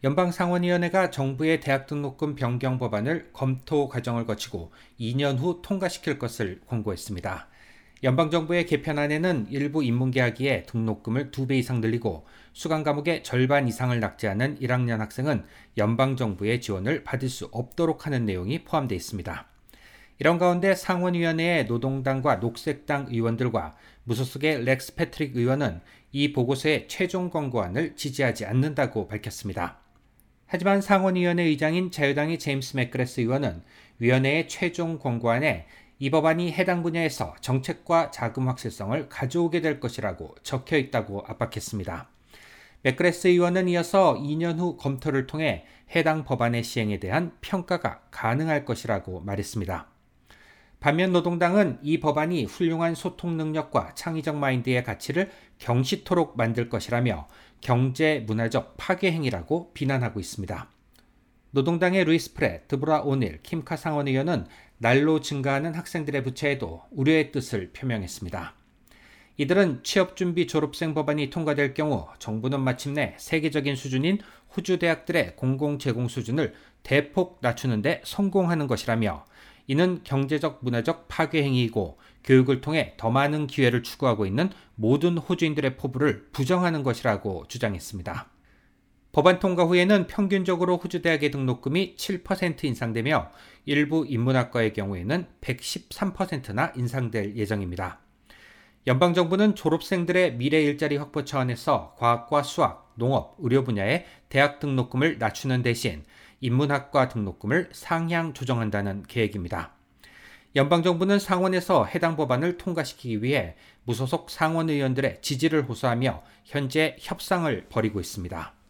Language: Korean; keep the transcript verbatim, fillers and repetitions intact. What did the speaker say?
연방상원위원회가 정부의 대학 등록금 변경 법안을 검토 과정을 거치고 이 년 후 통과시킬 것을 권고했습니다. 연방정부의 개편안에는 일부 인문계학위에 등록금을 두 배 이상 늘리고 수강 과목의 절반 이상을 낙제하는 일 학년 학생은 연방정부의 지원을 받을 수 없도록 하는 내용이 포함되어 있습니다. 이런 가운데 상원위원회의 노동당과 녹색당 의원들과 무소속의 렉스 패트릭 의원은 이 보고서의 최종 권고안을 지지하지 않는다고 밝혔습니다. 하지만 상원위원회 의장인 자유당의 제임스 맥그레스 의원은 위원회의 최종 권고안에 이 법안이 해당 분야에서 정책과 자금 확실성을 가져오게 될 것이라고 적혀 있다고 압박했습니다. 맥그레스 의원은 이어서 이 년 후 검토를 통해 해당 법안의 시행에 대한 평가가 가능할 것이라고 말했습니다. 반면 노동당은 이 법안이 훌륭한 소통 능력과 창의적 마인드의 가치를 경시토록 만들 것이라며 경제 문화적 파괴 행위라고 비난하고 있습니다. 노동당의 루이스 프렛, 드보라 오닐, 킴카 상원의원은 날로 증가하는 학생들의 부채에도 우려의 뜻을 표명했습니다. 이들은 취업준비 졸업생 법안이 통과될 경우 정부는 마침내 세계적인 수준인 호주 대학들의 공공 제공 수준을 대폭 낮추는 데 성공하는 것이라며 이는 경제적 문화적 파괴 행위이고 교육을 통해 더 많은 기회를 추구하고 있는 모든 호주인들의 포부를 부정하는 것이라고 주장했습니다. 법안 통과 후에는 평균적으로 호주 대학의 등록금이 칠 퍼센트 인상되며 일부 인문학과의 경우에는 백십삼 퍼센트나 인상될 예정입니다. 연방정부는 졸업생들의 미래 일자리 확보 차원에서 과학과 수학, 농업, 의료 분야의 대학 등록금을 낮추는 대신 인문학과 등록금을 상향 조정한다는 계획입니다. 연방정부는 상원에서 해당 법안을 통과시키기 위해 무소속 상원 의원들의 지지를 호소하며 현재 협상을 벌이고 있습니다.